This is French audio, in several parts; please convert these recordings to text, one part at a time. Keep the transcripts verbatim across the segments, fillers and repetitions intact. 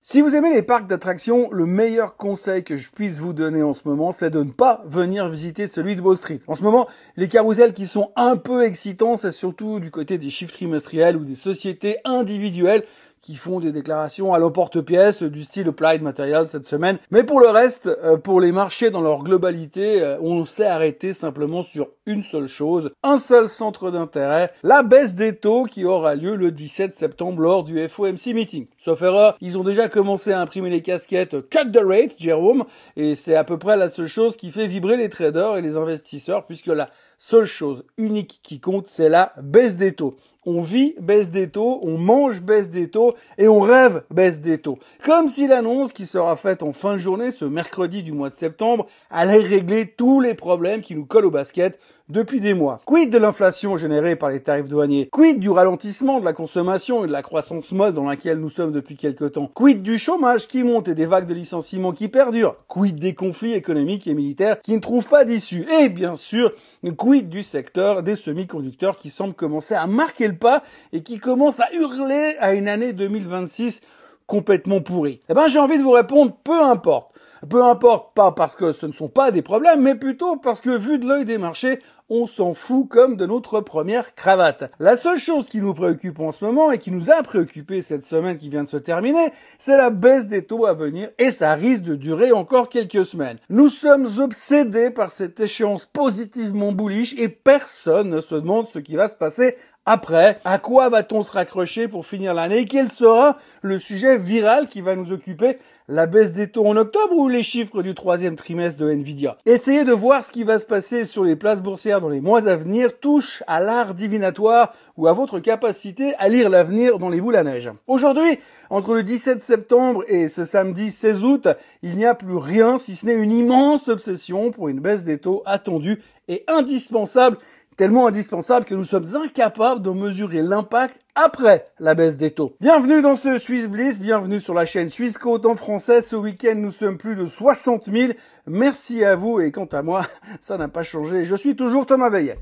Si vous aimez les parcs d'attractions, le meilleur conseil que je puisse vous donner en ce moment, c'est de ne pas venir visiter celui de Wall Street. En ce moment, les carousels qui sont un peu excitants, c'est surtout du côté des chiffres trimestriels ou des sociétés individuelles qui font des déclarations à l'emporte-pièce du style Applied Materials cette semaine. Mais pour le reste, pour les marchés dans leur globalité, on s'est arrêté simplement sur une seule chose, un seul centre d'intérêt, la baisse des taux qui aura lieu le dix-sept septembre lors du F O M C meeting. Sauf erreur, ils ont déjà commencé à imprimer les casquettes Cut the Rate, Jérôme, et c'est à peu près la seule chose qui fait vibrer les traders et les investisseurs, puisque la seule chose unique qui compte, c'est la baisse des taux. On vit baisse des taux, on mange baisse des taux et on rêve baisse des taux. Comme si l'annonce qui sera faite en fin de journée ce mercredi du mois de septembre allait régler tous les problèmes qui nous collent au basket depuis des mois. Quid de l'inflation générée par les tarifs douaniers? Quid du ralentissement de la consommation et de la croissance molle dans laquelle nous sommes depuis quelque temps? Quid du chômage qui monte et des vagues de licenciements qui perdurent? Quid des conflits économiques et militaires qui ne trouvent pas d'issue? Et bien sûr, quid du secteur des semi-conducteurs qui semble commencer à marquer le pas et qui commence à hurler à une année deux mille vingt-six complètement pourrie? Eh ben, j'ai envie de vous répondre, peu importe. Peu importe, pas parce que ce ne sont pas des problèmes, mais plutôt parce que vu de l'œil des marchés, on s'en fout comme de notre première cravate. La seule chose qui nous préoccupe en ce moment et qui nous a préoccupé cette semaine qui vient de se terminer, c'est la baisse des taux à venir et ça risque de durer encore quelques semaines. Nous sommes obsédés par cette échéance positivement bullish et personne ne se demande ce qui va se passer après. À quoi va-t-on se raccrocher pour finir l'année? Quel sera le sujet viral qui va nous occuper? La baisse des taux en octobre ou les chiffres du troisième trimestre de Nvidia? Essayez de voir ce qui va se passer sur les places boursières dans les mois à venir touche à l'art divinatoire ou à votre capacité à lire l'avenir dans les boules à neige. Aujourd'hui, entre le dix-sept septembre et ce samedi seize août, il n'y a plus rien si ce n'est une immense obsession pour une baisse des taux attendue et indispensable, tellement indispensable que nous sommes incapables de mesurer l'impact après la baisse des taux. Bienvenue dans ce Swiss Bliss, bienvenue sur la chaîne Swissquote en français. Ce week-end, nous sommes plus de soixante mille. Merci à vous et quant à moi, ça n'a pas changé. Je suis toujours Thomas Veillet.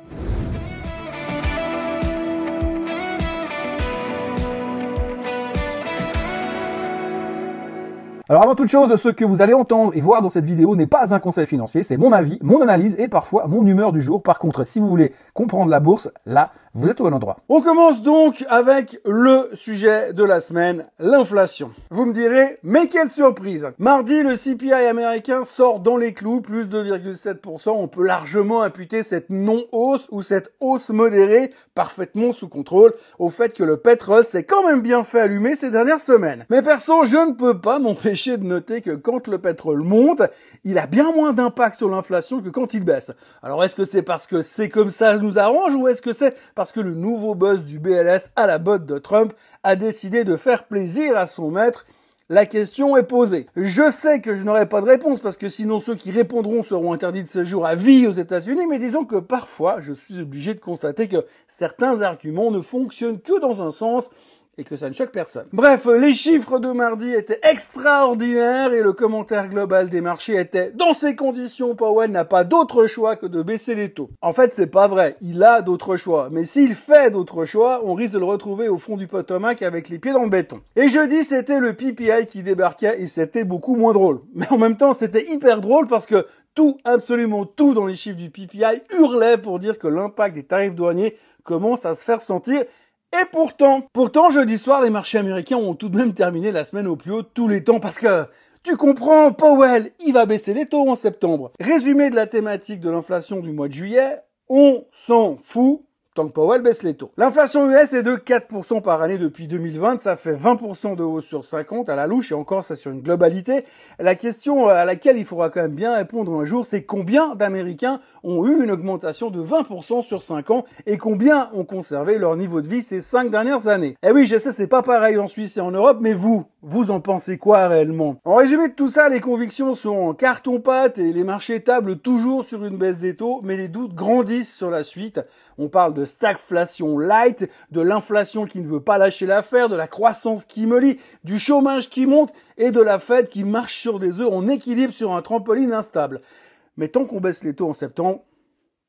Alors avant toute chose, ce que vous allez entendre et voir dans cette vidéo n'est pas un conseil financier, c'est mon avis, mon analyse et parfois mon humeur du jour. Par contre, si vous voulez comprendre la bourse, là, vous êtes au bon endroit. On commence donc avec le sujet de la semaine, l'inflation. Vous me direz, mais quelle surprise! Mardi, le C P I américain sort dans les clous, plus deux virgule sept pour cent. On peut largement imputer cette non-hausse ou cette hausse modérée, parfaitement sous contrôle, au fait que le pétrole s'est quand même bien fait allumer ces dernières semaines. Mais perso, je ne peux pas m'empêcher de noter que quand le pétrole monte, il a bien moins d'impact sur l'inflation que quand il baisse. Alors est-ce que c'est parce que c'est comme ça nous arrange ou est-ce que c'est parce que le nouveau boss du B L S à la botte de Trump a décidé de faire plaisir à son maître? La question est posée. Je sais que je n'aurai pas de réponse parce que sinon ceux qui répondront seront interdits de séjour à vie aux États-Unis, mais disons que parfois je suis obligé de constater que certains arguments ne fonctionnent que dans un sens et que ça ne choque personne. Bref, les chiffres de mardi étaient extraordinaires et le commentaire global des marchés était « Dans ces conditions, Powell n'a pas d'autre choix que de baisser les taux ». En fait, c'est pas vrai. Il a d'autres choix. Mais s'il fait d'autres choix, on risque de le retrouver au fond du Potomac avec les pieds dans le béton. Et jeudi, c'était le P P I qui débarquait et c'était beaucoup moins drôle. Mais en même temps, c'était hyper drôle parce que tout, absolument tout dans les chiffres du P P I hurlait pour dire que l'impact des tarifs douaniers commence à se faire sentir. Et pourtant, pourtant, jeudi soir, les marchés américains ont tout de même terminé la semaine au plus haut de tous les temps parce que, tu comprends, Powell, il va baisser les taux en septembre. Résumé de la thématique de l'inflation du mois de juillet, on s'en fout tant que Powell baisse les taux. L'inflation U S est de quatre pour cent par année depuis deux mille vingt, ça fait vingt pour cent de hausse sur cinquante à la louche, et encore ça sur une globalité. La question à laquelle il faudra quand même bien répondre un jour, c'est combien d'Américains ont eu une augmentation de vingt pour cent sur cinq ans, et combien ont conservé leur niveau de vie ces cinq dernières années. Eh oui, je sais, c'est pas pareil en Suisse et en Europe, mais vous, vous en pensez quoi réellement? En résumé de tout ça, les convictions sont en carton-pâte et les marchés tablent toujours sur une baisse des taux, mais les doutes grandissent sur la suite. On parle de stagflation light, de l'inflation qui ne veut pas lâcher l'affaire, de la croissance qui mollit, du chômage qui monte et de la Fed qui marche sur des œufs en équilibre sur un trampoline instable. Mais tant qu'on baisse les taux en septembre,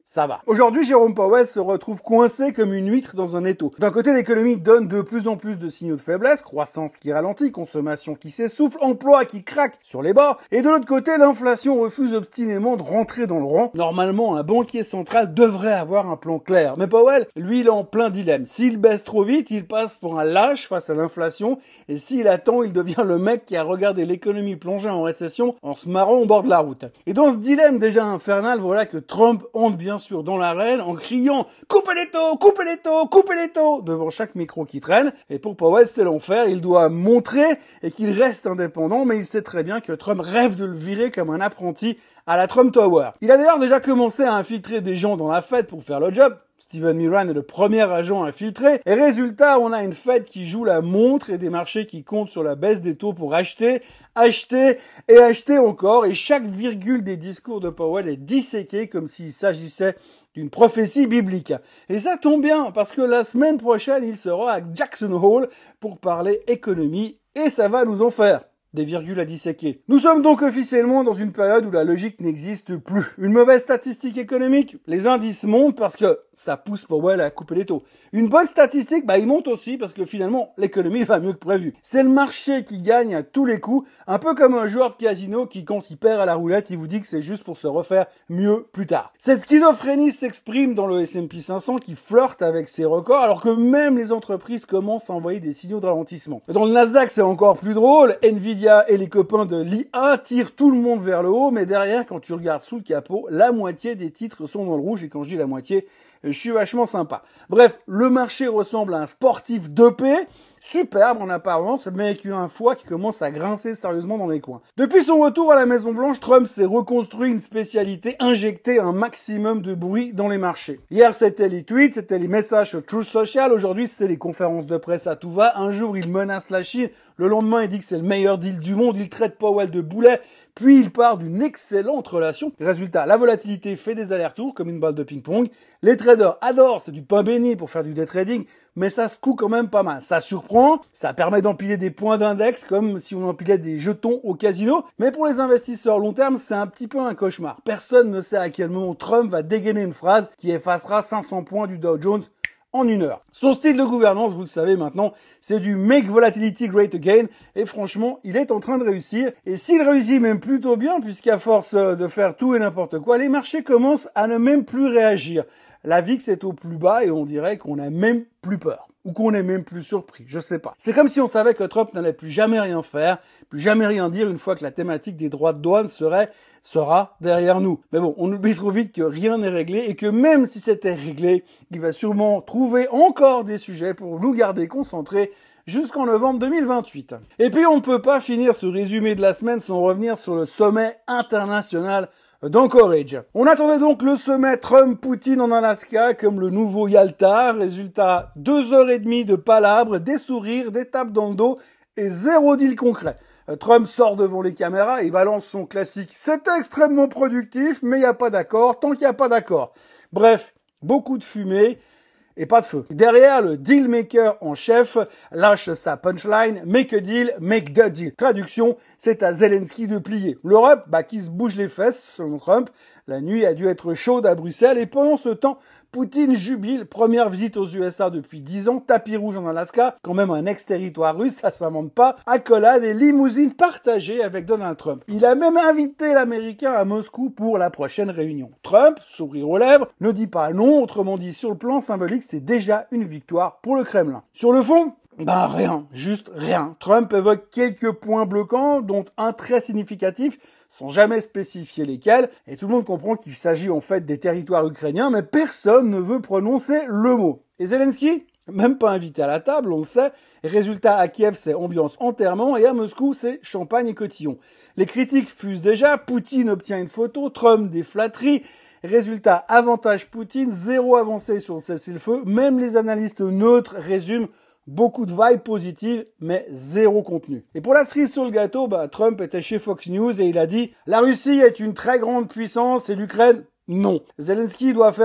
ça va. Aujourd'hui, Jérôme Powell se retrouve coincé comme une huître dans un étau. D'un côté, l'économie donne de plus en plus de signaux de faiblesse, croissance qui ralentit, consommation qui s'essouffle, emploi qui craque sur les bords, et de l'autre côté, l'inflation refuse obstinément de rentrer dans le rang. Normalement, un banquier central devrait avoir un plan clair. Mais Powell, lui, il est en plein dilemme. S'il baisse trop vite, il passe pour un lâche face à l'inflation, et s'il attend, il devient le mec qui a regardé l'économie plonger en récession en se marrant au bord de la route. Et dans ce dilemme déjà infernal, voilà que Trump entre bien sûr dans l'arène en criant « Coupez les taux, coupez les taux, coupez les taux !» devant chaque micro qui traîne. Et pour Powell, c'est l'enfer. Il doit montrer et qu'il reste indépendant, mais il sait très bien que Trump rêve de le virer comme un apprenti à la Trump Tower. Il a d'ailleurs déjà commencé à infiltrer des gens dans la Fed pour faire le job. Steven Miran est le premier agent infiltré. Et résultat, on a une Fed qui joue la montre et des marchés qui comptent sur la baisse des taux pour acheter, acheter et acheter encore. Et chaque virgule des discours de Powell est disséquée comme s'il s'agissait d'une prophétie biblique. Et ça tombe bien, parce que la semaine prochaine, il sera à Jackson Hole pour parler économie, et ça va nous en faire des virgules à disséquer. Nous sommes donc officiellement dans une période où la logique n'existe plus. Une mauvaise statistique économique, les indices montent parce que ça pousse Powell à couper les taux. Une bonne statistique, bah, il monte aussi parce que finalement, l'économie va mieux que prévu. C'est le marché qui gagne à tous les coups, un peu comme un joueur de casino qui, quand il perd à la roulette, il vous dit que c'est juste pour se refaire mieux plus tard. Cette schizophrénie s'exprime dans le S and P cinq cents qui flirte avec ses records alors que même les entreprises commencent à envoyer des signaux de ralentissement. Dans le Nasdaq, c'est encore plus drôle. Nvidia et les copains de l'I A tirent tout le monde vers le haut, mais derrière, quand tu regardes sous le capot, la moitié des titres sont dans le rouge, et quand je dis la moitié, je suis vachement sympa. Bref, le marché ressemble à un sportif dopé, superbe en apparence, mais avec un foie qui commence à grincer sérieusement dans les coins. Depuis son retour à la Maison-Blanche, Trump s'est reconstruit une spécialité, injecter un maximum de bruit dans les marchés. Hier, c'était les tweets, c'était les messages sur Truth Social, aujourd'hui, c'est les conférences de presse à tout va. Un jour, il menace la Chine, le lendemain, il dit que c'est le meilleur deal du monde, il traite Powell de boulet, puis il part d'une excellente relation. Résultat, la volatilité fait des allers-retours comme une balle de ping-pong. Les traders adorent, c'est du pain béni pour faire du day trading, mais ça se coud quand même pas mal. Ça surprend, ça permet d'empiler des points d'index comme si on empilait des jetons au casino, mais pour les investisseurs long terme, c'est un petit peu un cauchemar. Personne ne sait à quel moment Trump va dégainer une phrase qui effacera cinq cents points du Dow Jones en une heure. Son style de gouvernance, vous le savez maintenant, c'est du make volatility great again, et franchement, il est en train de réussir, et s'il réussit même plutôt bien, puisqu'à force de faire tout et n'importe quoi, les marchés commencent à ne même plus réagir. La V I X est au plus bas et on dirait qu'on a même plus peur. Ou qu'on est même plus surpris, je sais pas. C'est comme si on savait que Trump n'allait plus jamais rien faire, plus jamais rien dire une fois que la thématique des droits de douane serait, sera derrière nous. Mais bon, on oublie trop vite que rien n'est réglé et que même si c'était réglé, il va sûrement trouver encore des sujets pour nous garder concentrés jusqu'en novembre deux mille vingt-huit. Et puis on ne peut pas finir ce résumé de la semaine sans revenir sur le sommet international d'Anchorage. On attendait donc le sommet Trump-Poutine en Alaska comme le nouveau Yalta. Résultat, deux heures et demie de palabres, des sourires, des tapes dans le dos et zéro deal concret. Trump sort devant les caméras et balance son classique « C'est extrêmement productif, mais il n'y a pas d'accord, tant qu'il n'y a pas d'accord ». Bref, beaucoup de fumée et pas de feu. Derrière, le deal maker en chef lâche sa punchline « Make a deal, make the deal ». Traduction, c'est à Zelensky de plier. L'Europe, bah, qui se bouge les fesses, selon Trump. La nuit a dû être chaude à Bruxelles et pendant ce temps, Poutine jubile. Première visite aux U S A depuis dix ans, tapis rouge en Alaska, quand même un ex-territoire russe, ça s'invente pas. Accolade et limousine partagée avec Donald Trump. Il a même invité l'Américain à Moscou pour la prochaine réunion. Trump, sourire aux lèvres, ne dit pas non, autrement dit, sur le plan symbolique, c'est déjà une victoire pour le Kremlin. Sur le fond, ben rien, juste rien. Trump évoque quelques points bloquants, dont un très significatif, sans jamais spécifier lesquels, et tout le monde comprend qu'il s'agit en fait des territoires ukrainiens, mais personne ne veut prononcer le mot. Et Zelensky, même pas invité à la table, on le sait, et résultat à Kiev c'est ambiance enterrement, et à Moscou c'est champagne et cotillon. Les critiques fusent déjà, Poutine obtient une photo, Trump des flatteries, résultat avantage Poutine, zéro avancée sur le cessez-le-feu, même les analystes neutres résument beaucoup de vibes positives, mais zéro contenu. Et pour la cerise sur le gâteau, bah, Trump était chez Fox News et il a dit « La Russie est une très grande puissance et l'Ukraine, non. Zelensky doit faire un deal. »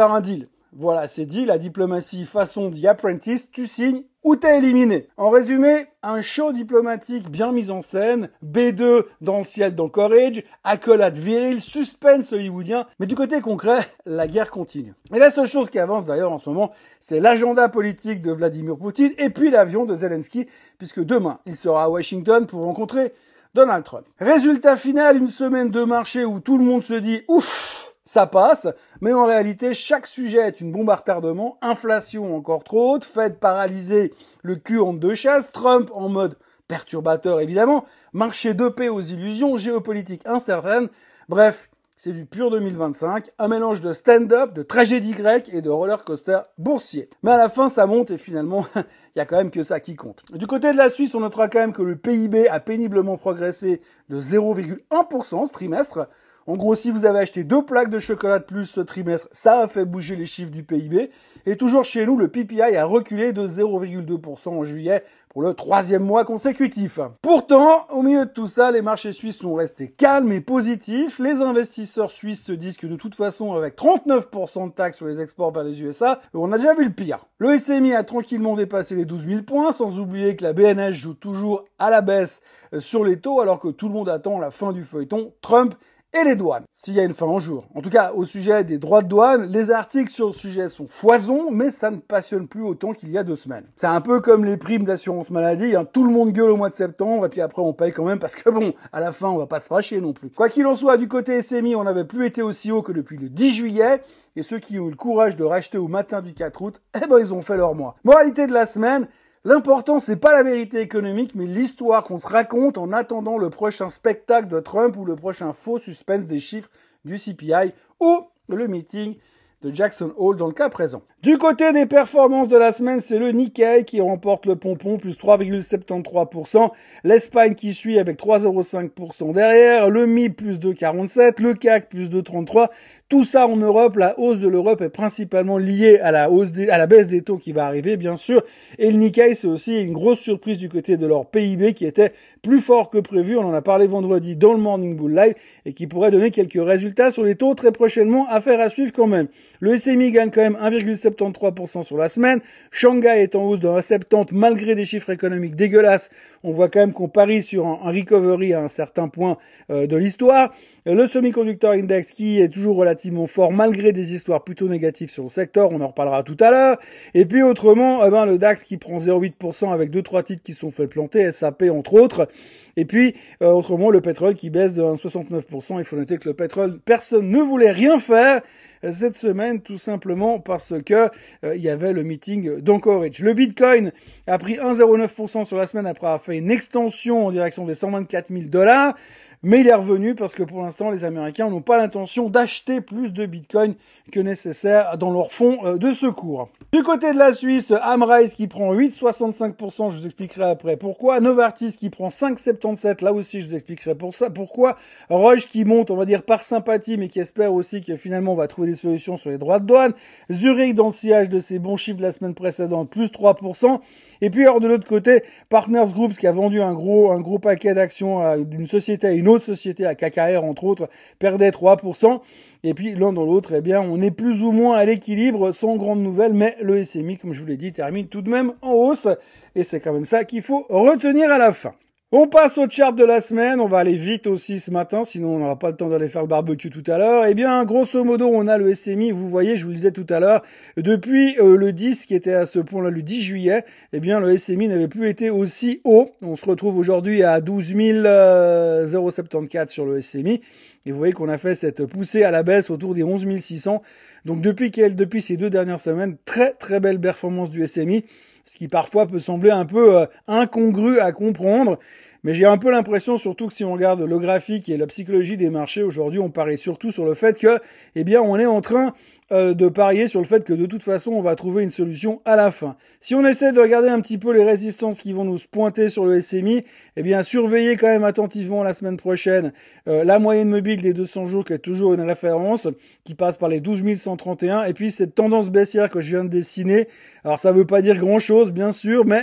Voilà, c'est dit, la diplomatie façon The Apprentice, tu signes ou t'es éliminé. En résumé, un show diplomatique bien mis en scène, B deux dans le ciel d'Anchorage, accolade virile, suspense hollywoodien, mais du côté concret, la guerre continue. Et la seule chose qui avance d'ailleurs en ce moment, c'est l'agenda politique de Vladimir Poutine et puis l'avion de Zelensky, puisque demain, il sera à Washington pour rencontrer Donald Trump. Résultat final, une semaine de marché où tout le monde se dit « ouf !» Ça passe, mais en réalité, chaque sujet est une bombe à retardement, inflation encore trop haute, Fed paralysé, le cul en deux chasses, Trump en mode perturbateur évidemment, marché dopé aux illusions, géopolitique incertaine, bref, c'est du pur deux mille vingt-cinq, un mélange de stand-up, de tragédie grecque et de roller coaster boursier. Mais à la fin, ça monte et finalement, il y a quand même que ça qui compte. Du côté de la Suisse, on notera quand même que le P I B a péniblement progressé de zéro virgule un pour cent ce trimestre. En gros, si vous avez acheté deux plaques de chocolat de plus ce trimestre, ça a fait bouger les chiffres du P I B. Et toujours chez nous, le P P I a reculé de zéro virgule deux pour cent en juillet pour le troisième mois consécutif. Pourtant, au milieu de tout ça, les marchés suisses sont restés calmes et positifs. Les investisseurs suisses se disent que de toute façon, avec trente-neuf pour cent de taxes sur les exports vers les U S A, on a déjà vu le pire. Le S M I a tranquillement dépassé les douze mille points, sans oublier que la B N S joue toujours à la baisse sur les taux, alors que tout le monde attend la fin du feuilleton Trump et les douanes, s'il y a une fin en jour. En tout cas, au sujet des droits de douane, les articles sur le sujet sont foison, mais ça ne passionne plus autant qu'il y a deux semaines. C'est un peu comme les primes d'assurance maladie, hein. Tout le monde gueule au mois de septembre, et puis après on paye quand même, parce que bon, à la fin, on va pas se fâcher non plus. Quoi qu'il en soit, du côté S M I, on n'avait plus été aussi haut que depuis le dix juillet, et ceux qui ont eu le courage de racheter au matin du quatre août, eh ben ils ont fait leur mois. Moralité de la semaine, l'important, c'est pas la vérité économique, mais l'histoire qu'on se raconte en attendant le prochain spectacle de Trump ou le prochain faux suspense des chiffres du C P I ou le meeting de Jackson Hole dans le cas présent. Du côté des performances de la semaine, c'est le Nikkei qui remporte le pompon, plus trois virgule soixante-treize pour cent. L'Espagne qui suit avec trois virgule zéro cinq pour cent derrière. Le M I B plus deux virgule quarante-sept. Le C A C plus deux virgule trente-trois. Tout ça en Europe. La hausse de l'Europe est principalement liée à la hausse des, à la baisse des taux qui va arriver, bien sûr. Et le Nikkei, c'est aussi une grosse surprise du côté de leur P I B qui était plus fort que prévu. On en a parlé vendredi dans le Morning Bull Live et qui pourrait donner quelques résultats sur les taux très prochainement. Affaire à suivre quand même. Le S M I gagne quand même un virgule soixante-treize pour cent sur la semaine. Shanghai est en hausse de un virgule soixante-dix malgré des chiffres économiques dégueulasses. On voit quand même qu'on parie sur un, un recovery à un certain point euh, de l'histoire. Le Semiconductor Index qui est toujours relativement fort malgré des histoires plutôt négatives sur le secteur. On en reparlera tout à l'heure. Et puis autrement, eh ben, le DAX qui prend zéro virgule huit pour cent avec deux trois titres qui sont fait planter, S A P entre autres. Et puis euh, autrement, le pétrole qui baisse de un virgule soixante-neuf pour cent. Il faut noter que le pétrole, personne ne voulait rien faire cette semaine, tout simplement parce que euh, il y avait le meeting d'Anchorage. Le Bitcoin a pris un virgule zéro neuf pour cent sur la semaine après avoir fait une extension en direction des cent vingt-quatre mille dollars. Mais il est revenu parce que pour l'instant, les Américains n'ont pas l'intention d'acheter plus de Bitcoin que nécessaire dans leur fonds de secours. Du côté de la Suisse, Amrise qui prend huit virgule soixante-cinq pour cent, je vous expliquerai après pourquoi. Novartis qui prend cinq virgule soixante-dix-sept, là aussi je vous expliquerai pour ça, pourquoi. Roche qui monte, on va dire par sympathie, mais qui espère aussi que finalement on va trouver des solutions sur les droits de douane. Zurich dans le sillage de ses bons chiffres de la semaine précédente, plus trois pour cent. Et puis alors de l'autre côté, Partners Group qui a vendu un gros, un gros paquet d'actions d'une société à une autre société, à K K R entre autres, perdait trois pour cent. Et puis l'un dans l'autre, eh bien, on est plus ou moins à l'équilibre, sans grande nouvelle, mais le S M I, comme je vous l'ai dit, termine tout de même en hausse. Et c'est quand même ça qu'il faut retenir à la fin. On passe au chart de la semaine, on va aller vite aussi ce matin, sinon on n'aura pas le temps d'aller faire le barbecue tout à l'heure. Eh bien, grosso modo, on a le S M I, vous voyez, je vous le disais tout à l'heure, depuis euh, le dix, qui était à ce point-là le dix juillet, eh bien, le S M I n'avait plus été aussi haut. On se retrouve aujourd'hui à douze mille soixante-quatorze sur le S M I, et vous voyez qu'on a fait cette poussée à la baisse autour des onze mille six cents. Donc depuis qu'elle, depuis ces deux dernières semaines, très très belle performance du S M I, ce qui parfois peut sembler un peu euh, incongru à comprendre. Mais j'ai un peu l'impression, surtout que si on regarde le graphique et la psychologie des marchés, aujourd'hui, on parie surtout sur le fait que, eh bien, on est en train euh, de parier sur le fait que de toute façon, on va trouver une solution à la fin. Si on essaie de regarder un petit peu les résistances qui vont nous pointer sur le S M I, eh bien, surveillez quand même attentivement la semaine prochaine euh, la moyenne mobile des deux cents jours, qui est toujours une référence, qui passe par les douze mille cent trente et un, et puis cette tendance baissière que je viens de dessiner. Alors, ça veut pas dire grand-chose, bien sûr, mais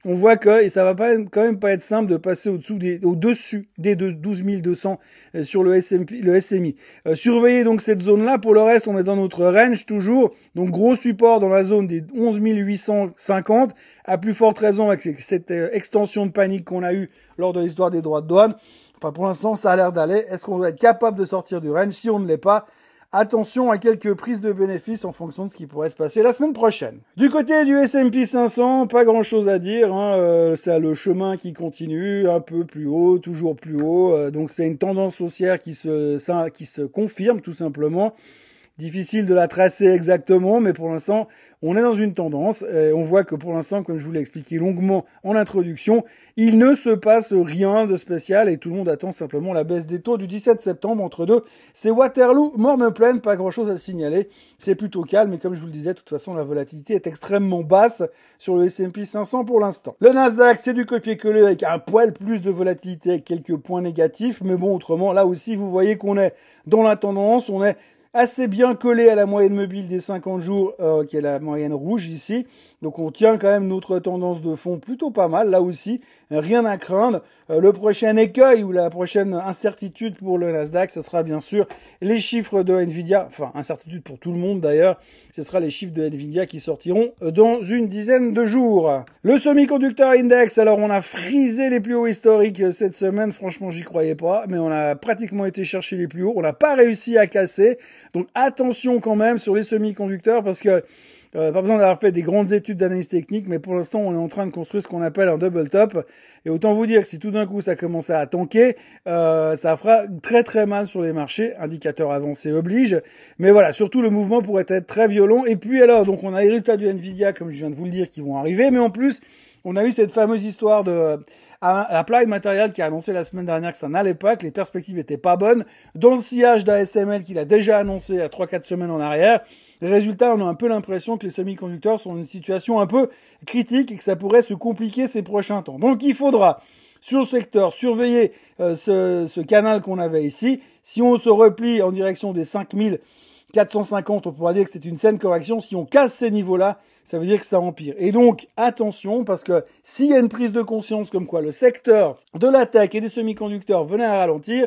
on voit que, et ça va pas, quand même pas être simple de passer au-dessous des, au-dessus des douze mille deux cents sur le S M P, le S M I. Euh, surveillez donc cette zone-là. Pour le reste, on est dans notre range toujours. Donc, gros support dans la zone des onze mille huit cent cinquante. À plus forte raison avec cette euh, extension de panique qu'on a eue lors de l'histoire des droits de douane. Enfin, pour l'instant, ça a l'air d'aller. Est-ce qu'on doit être capable de sortir du range? Si on ne l'est pas, attention à quelques prises de bénéfices en fonction de ce qui pourrait se passer la semaine prochaine. Du côté du S and P cinq cents, pas grand chose à dire, hein, euh, c'est le chemin qui continue, un peu plus haut, toujours plus haut, euh, donc c'est une tendance haussière qui se, ça, qui se confirme tout simplement. Difficile de la tracer exactement, mais pour l'instant, on est dans une tendance. Et on voit que pour l'instant, comme je vous l'ai expliqué longuement en introduction, il ne se passe rien de spécial et tout le monde attend simplement la baisse des taux du dix-sept septembre entre deux. C'est Waterloo, morne pleine, pas grand chose à signaler. C'est plutôt calme et comme je vous le disais, de toute façon, la volatilité est extrêmement basse sur le S and P cinq cents pour l'instant. Le Nasdaq, c'est du copier-coller avec un poil plus de volatilité, avec quelques points négatifs. Mais bon, autrement, là aussi, vous voyez qu'on est dans la tendance, on est assez bien collé à la moyenne mobile des cinquante jours, euh, qui est la moyenne rouge ici. Donc on tient quand même notre tendance de fond plutôt pas mal, là aussi, rien à craindre. Euh, le prochain écueil ou la prochaine incertitude pour le Nasdaq, ce sera bien sûr les chiffres de Nvidia, enfin incertitude pour tout le monde d'ailleurs, ce sera les chiffres de Nvidia qui sortiront dans une dizaine de jours. Le semi-conducteur index, alors on a frisé les plus hauts historiques cette semaine, franchement j'y croyais pas, mais on a pratiquement été chercher les plus hauts, on n'a pas réussi à casser, donc attention quand même sur les semi-conducteurs parce que Euh, pas besoin d'avoir fait des grandes études d'analyse technique, mais pour l'instant, on est en train de construire ce qu'on appelle un double top. Et autant vous dire que si tout d'un coup, ça commence à tanker, euh, ça fera très très mal sur les marchés. Indicateur avancé oblige. Mais voilà, surtout le mouvement pourrait être très violent. Et puis alors, donc on a les résultats du Nvidia, comme je viens de vous le dire, qui vont arriver. Mais en plus, on a eu cette fameuse histoire de Applied Materials qui a annoncé la semaine dernière que ça n'allait pas, que les perspectives étaient pas bonnes. Dans le sillage d'A S M L qu'il a déjà annoncé à trois quatre semaines en arrière. Résultat, on a un peu l'impression que les semi-conducteurs sont dans une situation un peu critique et que ça pourrait se compliquer ces prochains temps. Donc il faudra, sur le secteur, surveiller euh, ce, ce canal qu'on avait ici. Si on se replie en direction des cinq mille quatre cent cinquante, on pourra dire que c'est une saine correction. Si on casse ces niveaux-là, ça veut dire que ça empire. Et donc, attention, parce que s'il y a une prise de conscience comme quoi le secteur de la tech et des semi-conducteurs venait à ralentir,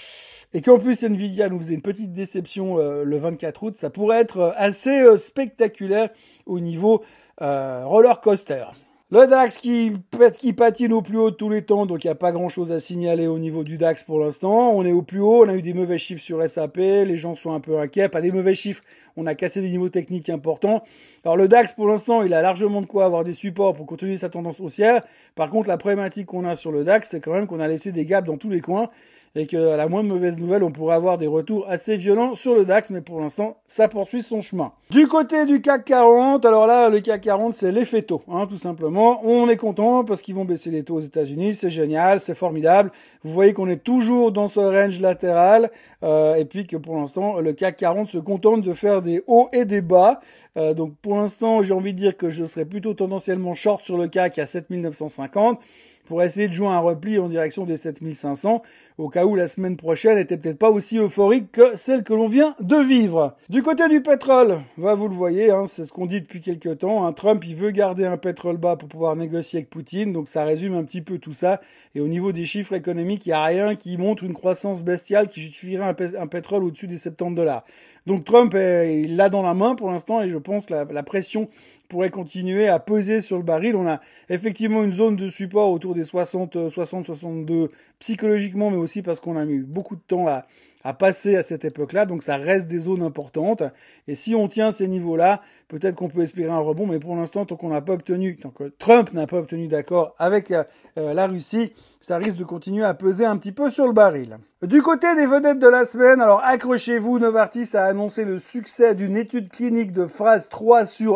et qu'en plus Nvidia nous faisait une petite déception euh, le vingt-quatre août, ça pourrait être assez euh, spectaculaire au niveau euh, roller coaster. Le DAX qui, qui patine au plus haut de tous les temps, donc il n'y a pas grand chose à signaler au niveau du DAX pour l'instant. On est au plus haut, on a eu des mauvais chiffres sur S A P, les gens sont un peu inquiets, pas des mauvais chiffres, on a cassé des niveaux techniques importants. Alors le DAX pour l'instant, il a largement de quoi avoir des supports pour continuer sa tendance haussière. Par contre, la problématique qu'on a sur le DAX, c'est quand même qu'on a laissé des gaps dans tous les coins. Et qu'à la moindre mauvaise nouvelle, on pourrait avoir des retours assez violents sur le DAX, mais pour l'instant, ça poursuit son chemin. Du côté du C A C quarante, alors là, le C A C quarante, c'est l'effet taux, hein, tout simplement. On est content parce qu'ils vont baisser les taux aux États-Unis, c'est génial, c'est formidable. Vous voyez qu'on est toujours dans ce range latéral, euh, et puis que pour l'instant, le C A C quarante se contente de faire des hauts et des bas. Euh, donc pour l'instant, j'ai envie de dire que je serais plutôt tendanciellement short sur le C A C à sept mille neuf cent cinquante. Pour essayer de jouer un repli en direction des sept mille cinq cents, au cas où la semaine prochaine était peut-être pas aussi euphorique que celle que l'on vient de vivre. Du côté du pétrole, bah vous le voyez, hein, c'est ce qu'on dit depuis quelques temps, hein, Trump il veut garder un pétrole bas pour pouvoir négocier avec Poutine, donc ça résume un petit peu tout ça. Et au niveau des chiffres économiques, il n'y a rien qui montre une croissance bestiale qui justifierait un, pé- un pétrole au-dessus des soixante-dix dollars. Donc Trump, est, il l'a dans la main pour l'instant et je pense que la, la pression pourrait continuer à peser sur le baril. On a effectivement une zone de support autour des soixante, soixante, soixante-deux psychologiquement, mais aussi parce qu'on a mis beaucoup de temps à, à passer à cette époque-là. Donc ça reste des zones importantes. Et si on tient ces niveaux-là, peut-être qu'on peut espérer un rebond. Mais pour l'instant, tant qu'on n'a pas obtenu, tant que Trump n'a pas obtenu d'accord avec euh, la Russie, ça risque de continuer à peser un petit peu sur le baril. Du côté des vedettes de la semaine, alors accrochez-vous, Novartis a annoncé le succès d'une étude clinique de phase trois sur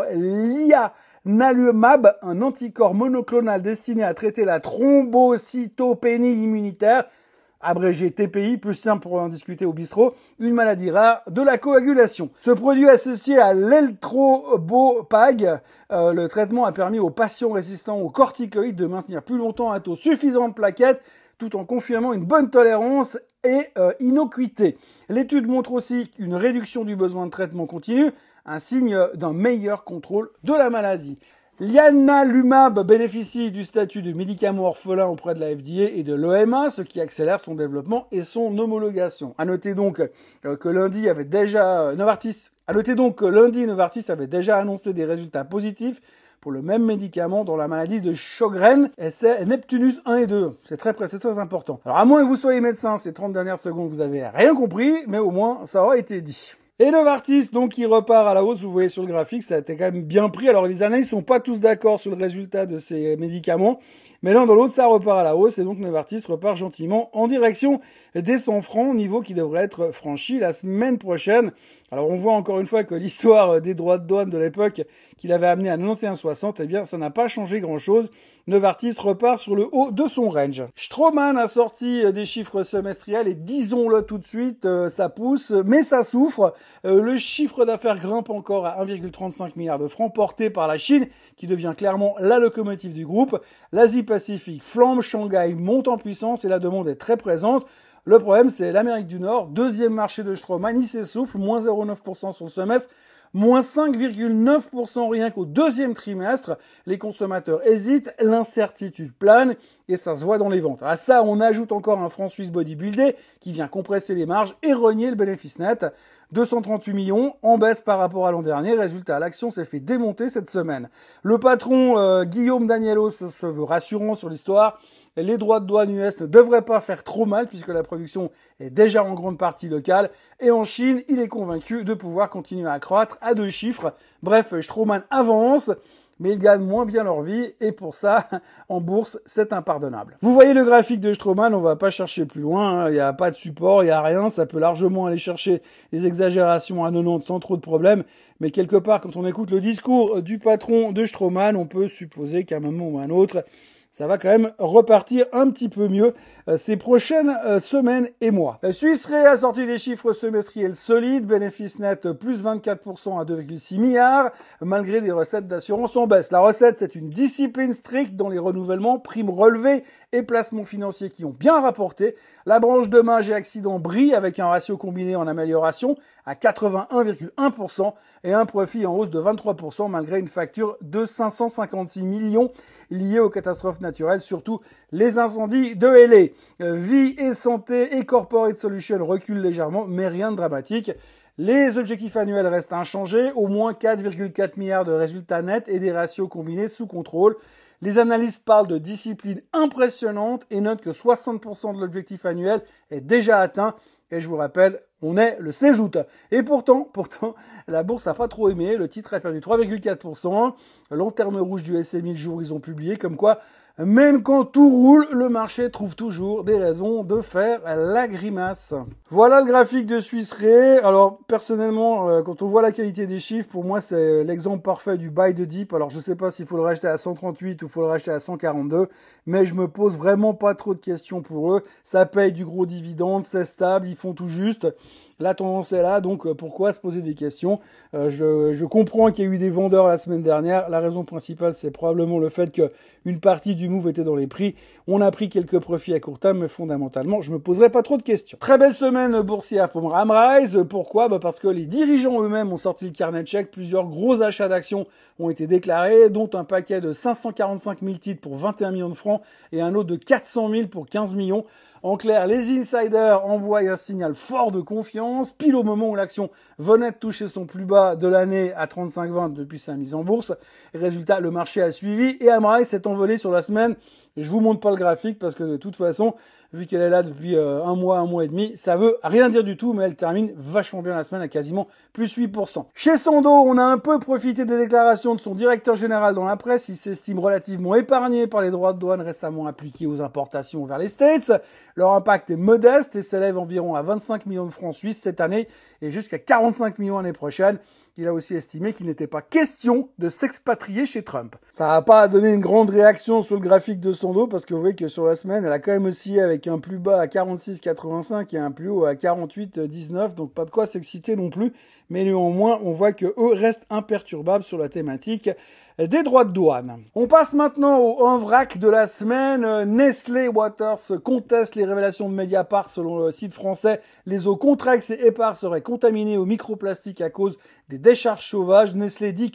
l'ianalumab, un anticorps monoclonal destiné à traiter la thrombocytopénie immunitaire, abrégé T P I, plus simple pour en discuter au bistrot, une maladie rare de la coagulation. Ce produit associé à l'eltrobopag, euh, le traitement a permis aux patients résistants aux corticoïdes de maintenir plus longtemps un taux suffisant de plaquettes, tout en confirmant une bonne tolérance et euh, innocuité. L'étude montre aussi une réduction du besoin de traitement continu, un signe d'un meilleur contrôle de la maladie. Lianalumab bénéficie du statut de médicament orphelin auprès de la F D A et de l'E M A, ce qui accélère son développement et son homologation. À noter donc que lundi avait déjà Novartis, à noter donc que lundi Novartis avait déjà annoncé des résultats positifs pour le même médicament dans la maladie de Sjögren, et c'est Neptunus un et deux. C'est très, c'est très important. Alors, à moins que vous soyez médecin, ces trente dernières secondes, vous avez rien compris, mais au moins, ça aura été dit. Et Novartis, donc, qui repart à la hausse, vous voyez sur le graphique, ça a été quand même bien pris. Alors, les analystes sont pas tous d'accord sur le résultat de ces médicaments, mais l'un dans l'autre, ça repart à la hausse, et donc Novartis repart gentiment en direction des cent francs, niveau qui devrait être franchi la semaine prochaine. Alors, on voit encore une fois que l'histoire des droits de douane de l'époque qu'il avait amené à quatre-vingt-onze virgule soixante, eh bien, ça n'a pas changé grand-chose. Novartis repart sur le haut de son range. Straumann a sorti des chiffres semestriels et disons-le tout de suite, euh, ça pousse, mais ça souffre. Euh, le chiffre d'affaires grimpe encore à un virgule trente-cinq milliard de francs, porté par la Chine, qui devient clairement la locomotive du groupe. L'Asie-Pacifique flambe, Shanghai monte en puissance et la demande est très présente. Le problème, c'est l'Amérique du Nord, deuxième marché de Straumann, il s'essouffle, moins zéro virgule neuf pour cent sur le semestre, moins cinq virgule neuf pour cent rien qu'au deuxième trimestre. Les consommateurs hésitent, l'incertitude plane et ça se voit dans les ventes. À ça, on ajoute encore un franc suisse bodybuildé qui vient compresser les marges et renier le bénéfice net. deux cent trente-huit millions, en baisse par rapport à l'an dernier. Résultat, l'action s'est fait démonter cette semaine. Le patron euh, Guillaume Daniello se, se veut rassurant sur l'histoire. Les droits de douane U S ne devraient pas faire trop mal puisque la production est déjà en grande partie locale. Et en Chine, il est convaincu de pouvoir continuer à croître à deux chiffres. Bref, Straumann avance, mais ils gagnent moins bien leur vie et pour ça, en bourse, c'est impardonnable. Vous voyez le graphique de Straumann, on va pas chercher plus loin, hein. Il n'y a pas de support, il n'y a rien, ça peut largement aller chercher des exagérations à quatre-vingt-dix sans trop de problèmes. Mais quelque part, quand on écoute le discours du patron de Straumann, on peut supposer qu'à un moment ou à un autre, ça va quand même repartir un petit peu mieux euh, ces prochaines euh, semaines et mois. Euh, Suisse Re a sorti des chiffres semestriels solides, bénéfice net plus vingt-quatre pour cent à deux virgule six milliards, malgré des recettes d'assurance en baisse. La recette, c'est une discipline stricte dans les renouvellements, primes relevées et placements financiers qui ont bien rapporté. La branche dommages et accidents brille avec un ratio combiné en amélioration à quatre-vingt-un virgule un pour cent et un profit en hausse de vingt-trois pour cent malgré une facture de cinq cent cinquante-six millions liée aux catastrophes naturelles, surtout les incendies de L A. Euh, vie et santé et corporate solutions reculent légèrement, mais rien de dramatique. Les objectifs annuels restent inchangés, au moins quatre virgule quatre milliards de résultats nets et des ratios combinés sous contrôle. Les analystes parlent de discipline impressionnante et notent que soixante pour cent de l'objectif annuel est déjà atteint. Et je vous rappelle, on est le seize août. Et pourtant, pourtant, la bourse n'a pas trop aimé. Le titre a perdu trois virgule quatre pour cent. Lanterne rouge du S M I le jour où ils ont publié, comme quoi, même quand tout roule, le marché trouve toujours des raisons de faire la grimace. Voilà le graphique de Suisse Re. Alors, personnellement, quand on voit la qualité des chiffres, pour moi, c'est l'exemple parfait du buy de dip. Alors, je sais pas s'il faut le racheter à cent trente-huit ou il faut le racheter à cent quarante-deux, mais je me pose vraiment pas trop de questions pour eux. Ça paye du gros dividende, c'est stable, ils font tout juste. La tendance est là, donc pourquoi se poser des questions? euh, je, je comprends qu'il y a eu des vendeurs la semaine dernière. La raison principale, c'est probablement le fait que une partie du move était dans les prix. On a pris quelques profits à court terme, mais fondamentalement, je me poserai pas trop de questions. Très belle semaine boursière pour Amrise. Pourquoi? Bah parce que les dirigeants eux-mêmes ont sorti le carnet de chèques. Plusieurs gros achats d'actions ont été déclarés, dont un paquet de cinq cent quarante-cinq mille titres pour vingt et un millions de francs et un autre de quatre cent mille pour quinze millions. En clair, les insiders envoient un signal fort de confiance, pile au moment où l'action venait de toucher son plus bas de l'année à trente-cinq vingt depuis sa mise en bourse. Et résultat, le marché a suivi et Amrise s'est envolé sur la semaine. Je vous montre pas le graphique parce que de toute façon, vu qu'elle est là depuis euh, un mois, un mois et demi, ça veut rien dire du tout, mais elle termine vachement bien la semaine à quasiment plus huit pour cent. Chez Sando, on a un peu profité des déclarations de son directeur général dans la presse. Il s'estime relativement épargné par les droits de douane récemment appliqués aux importations vers les States. Leur impact est modeste et s'élève environ à vingt-cinq millions de francs suisses cette année et jusqu'à quarante-cinq millions l'année prochaine. Il a aussi estimé qu'il n'était pas question de s'expatrier chez Trump. Ça n'a pas donné une grande réaction sur le graphique de Sando parce que vous voyez que sur la semaine, elle a quand même oscillé avec un plus bas à quarante-six virgule quatre-vingt-cinq et un plus haut à quarante-huit virgule dix-neuf, donc pas de quoi s'exciter non plus. Mais néanmoins, on voit que eux restent imperturbables sur la thématique des droits de douane. On passe maintenant au un vrac de la semaine. Nestlé Waters conteste les révélations de Mediapart. Selon le site français, les eaux Contrex et Épar seraient contaminées au microplastique à cause des décharges sauvages. Nestlé dit que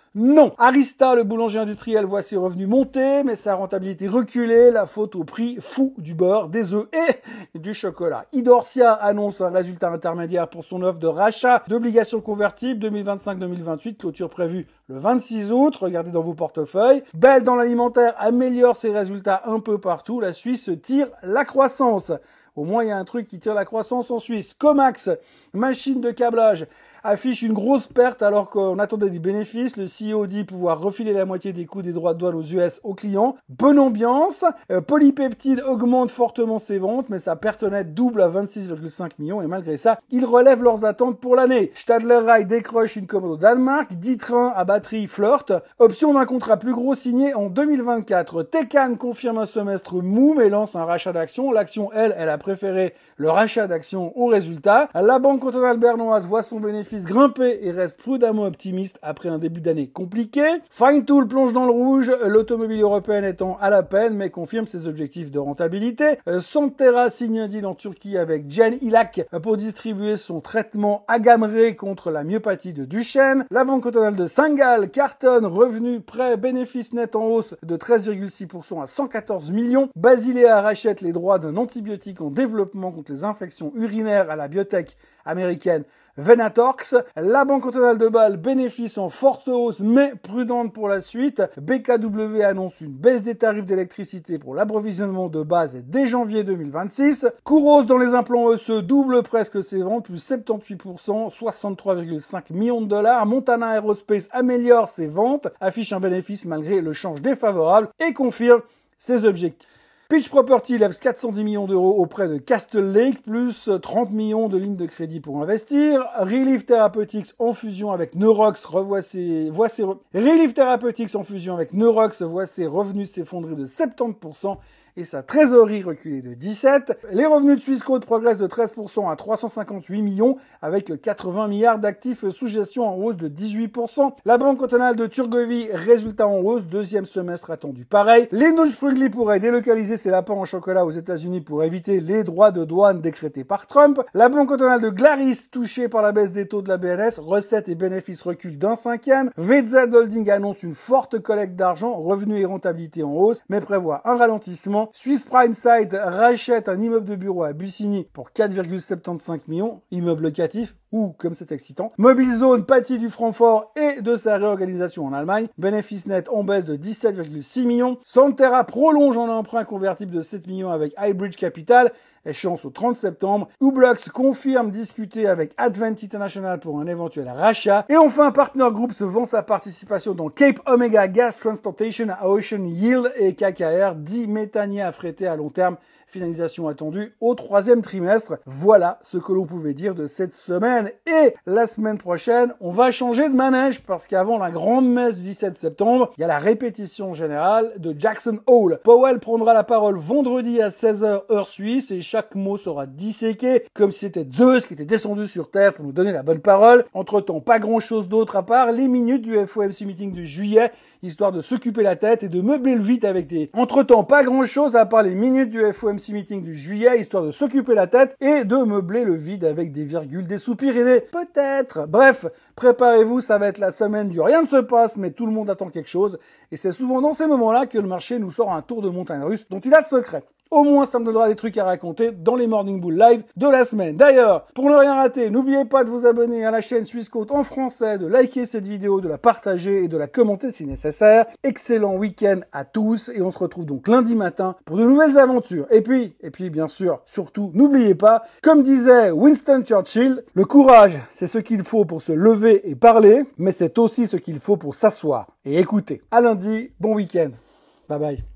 Non. Arista, le boulanger industriel, voit ses revenus monter, mais sa rentabilité reculer, la faute au prix fou du beurre, des œufs et du chocolat. Idorsia annonce un résultat intermédiaire pour son offre de rachat d'obligations convertibles deux mille vingt-cinq deux mille vingt-huit, clôture prévue le vingt-six août. Regardez dans vos portefeuilles. Bell dans l'alimentaire améliore ses résultats un peu partout. La Suisse tire la croissance. Au moins, il y a un truc qui tire la croissance en Suisse. Comax, machine de câblage, affiche une grosse perte alors qu'on attendait des bénéfices. Le C E O dit pouvoir refiler la moitié des coûts des droits de douane aux U S aux clients. Bonne ambiance. Euh, Polypeptide augmente fortement ses ventes, mais sa perte nette double à vingt-six virgule cinq millions et malgré ça, ils relèvent leurs attentes pour l'année. Stadler Rail décroche une commande au Danemark. dix trains à batterie flirtent. Option d'un contrat plus gros signé en deux mille vingt-quatre. Tecan confirme un semestre mou mais lance un rachat d'actions. L'action, elle, elle a préféré le rachat d'actions au résultat. La Banque cantonale bernoise voit son bénéfice grimper et reste prudemment optimiste après un début d'année compliqué. Finetool plonge dans le rouge, l'automobile européenne étant à la peine mais confirme ses objectifs de rentabilité. Santhera signe un deal en Turquie avec Gen Ilak pour distribuer son traitement Agamree contre la myopathie de Duchenne. La Banque cantonale de Saint-Gall cartonne, revenus, prêts, bénéfices nets en hausse de treize virgule six pour cent à cent quatorze millions. Basilea rachète les droits d'un antibiotique en développement contre les infections urinaires à la biotech américaine Venatorx. La Banque cantonale de Bâle bénéfice en forte hausse mais prudente pour la suite. B K W annonce une baisse des tarifs d'électricité pour l'approvisionnement de base dès janvier deux mille vingt-six. Kouros dans les implants E S E double presque ses ventes, plus soixante-dix-huit pour cent, soixante-trois virgule cinq millions de dollars. Montana Aerospace améliore ses ventes, affiche un bénéfice malgré le change défavorable et confirme ses objectifs. Pitch Property lève quatre cent dix millions d'euros auprès de Castle Lake, plus trente millions de lignes de crédit pour investir. Relief Therapeutics en fusion avec Neurox revoit ses, voit ses, Relief Therapeutics en fusion avec Neurox voit ses revenus s'effondrer de soixante-dix pour cent et sa trésorerie reculer de dix-sept pour cent. Les revenus de Swissquote progressent de treize pour cent à trois cent cinquante-huit millions avec quatre-vingts milliards d'actifs sous gestion en hausse de dix-huit pour cent. La Banque cantonale de Turgovie, résultat en hausse, deuxième semestre attendu pareil. Linus Sprüngli pourrait délocaliser ses lapins en chocolat aux États-Unis pour éviter les droits de douane décrétés par Trump. La Banque cantonale de Glaris, touchée par la baisse des taux de la B N S, recettes et bénéfices reculent d'un cinquième. V Z Holding annonce une forte collecte d'argent, revenus et rentabilité en hausse, mais prévoit un ralentissement. Swiss Prime Site rachète un immeuble de bureau à Bussigny pour quatre virgule soixante-quinze millions, immeuble locatif. Ouh, comme c'est excitant. Mobile Zone pâtit du Francfort et de sa réorganisation en Allemagne. Bénéfice net en baisse de dix-sept virgule six millions. Santhera prolonge en emprunt convertible de sept millions avec Highbridge Capital. Échéance au trente septembre. Ublox confirme discuter avec Advent International pour un éventuel rachat. Et enfin, Partner Group se vend sa participation dans Cape Omega Gas Transportation à Ocean Yield et K K R, dix méthaniers affrétés à long terme. Finalisation attendue au troisième trimestre. Voilà ce que l'on pouvait dire de cette semaine. Et la semaine prochaine, on va changer de manège parce qu'avant la grande messe du dix-sept septembre, il y a la répétition générale de Jackson Hole. Powell prendra la parole vendredi à seize heures heure suisse et chaque mot sera disséqué comme si c'était Zeus qui était descendu sur Terre pour nous donner la bonne parole. Entre-temps, pas grand-chose d'autre à part les minutes du F O M C meeting de juillet, histoire de s'occuper la tête et de meubler le vide avec des... Entre-temps, pas grand-chose à part les minutes du F O M C meeting du juillet, histoire de s'occuper la tête et de meubler le vide avec des virgules, des soupirs et des peut-être. Bref, préparez-vous, ça va être la semaine du rien ne se passe, mais tout le monde attend quelque chose. Et c'est souvent dans ces moments-là que le marché nous sort un tour de montagne russe dont il a de secret. Au moins, ça me donnera des trucs à raconter dans les Morning Bull Live de la semaine. D'ailleurs, pour ne rien rater, n'oubliez pas de vous abonner à la chaîne Swissquote en français, de liker cette vidéo, de la partager et de la commenter si nécessaire. Excellent week-end à tous et on se retrouve donc lundi matin pour de nouvelles aventures. Et puis, et puis bien sûr, surtout, n'oubliez pas, comme disait Winston Churchill, le courage, c'est ce qu'il faut pour se lever et parler, mais c'est aussi ce qu'il faut pour s'asseoir et écouter. À lundi, bon week-end. Bye bye.